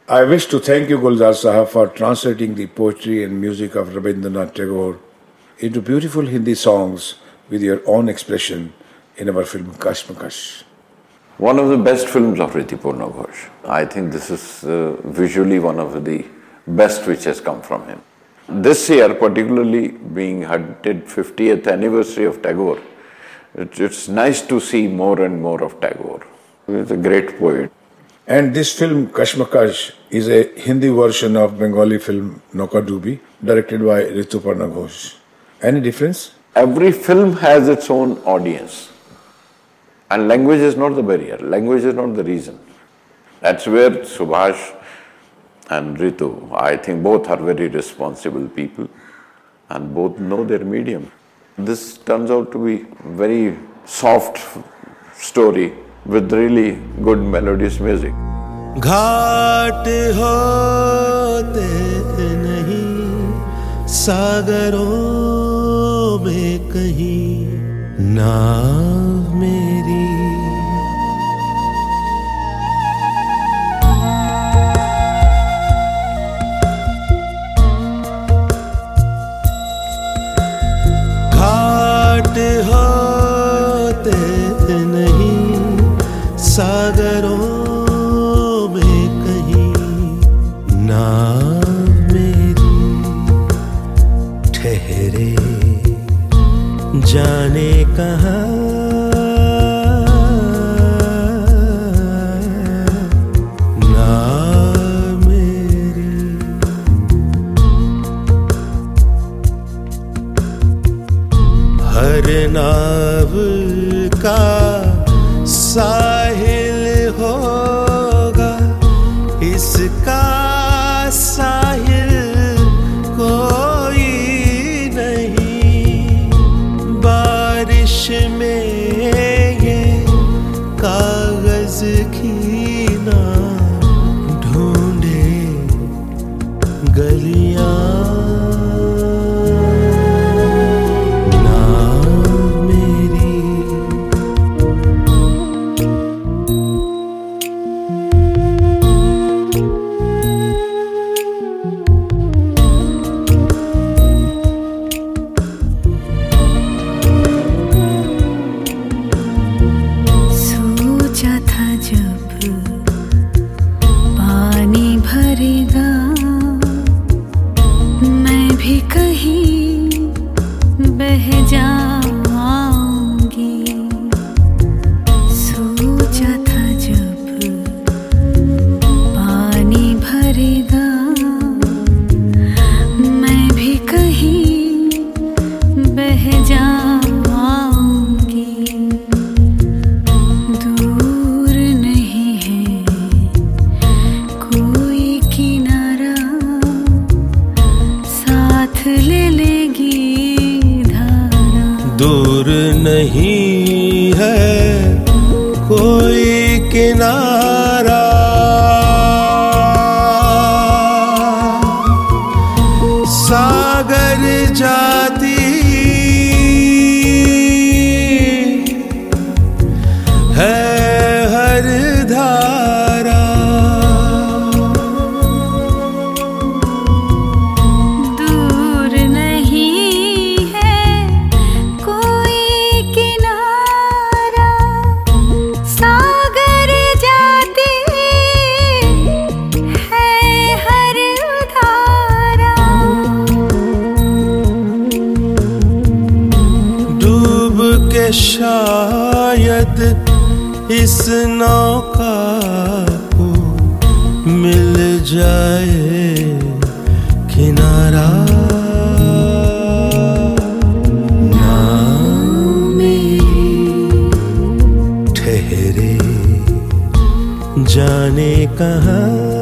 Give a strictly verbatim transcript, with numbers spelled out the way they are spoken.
I wish to thank you, Gulzar Sahab, for translating the poetry and music of Rabindranath Tagore into beautiful Hindi songs with your own expression in our film Kashmakash. One of the best films of Ritipurna Ghosh. I think this is uh, visually one of the best which has come from him. This year, particularly being hundred fiftieth anniversary of Tagore, it, it's nice to see more and more of Tagore. He's a great poet. And this film Kashmakash is a Hindi version of Bengali film Nauka Doobi, directed by Ritipurna Ghosh. Any difference? Every film has its own audience. And language is not the barrier. Language is not the reason. That's where Subhash and Ritu, I think both are very responsible people and both know their medium. This turns out to be very soft story with really good melodious music. घाट होते नहीं सागरों में कहीं नाव मेरी घाट होते नहीं सागरों में कहीं नाव मेरी ठहरे जाने कहाँ नाव मेरी हर नाव का साहिल होगा इसका साहिल कोई नहीं बारिश में ये कागज की ना ढूंढे गलियां दूर नहीं है कोई किनारा सागर जाती है हर धारा शायद इस नौका को मिल जाए किनारा नाव मेरी ठहरे जाने कहाँ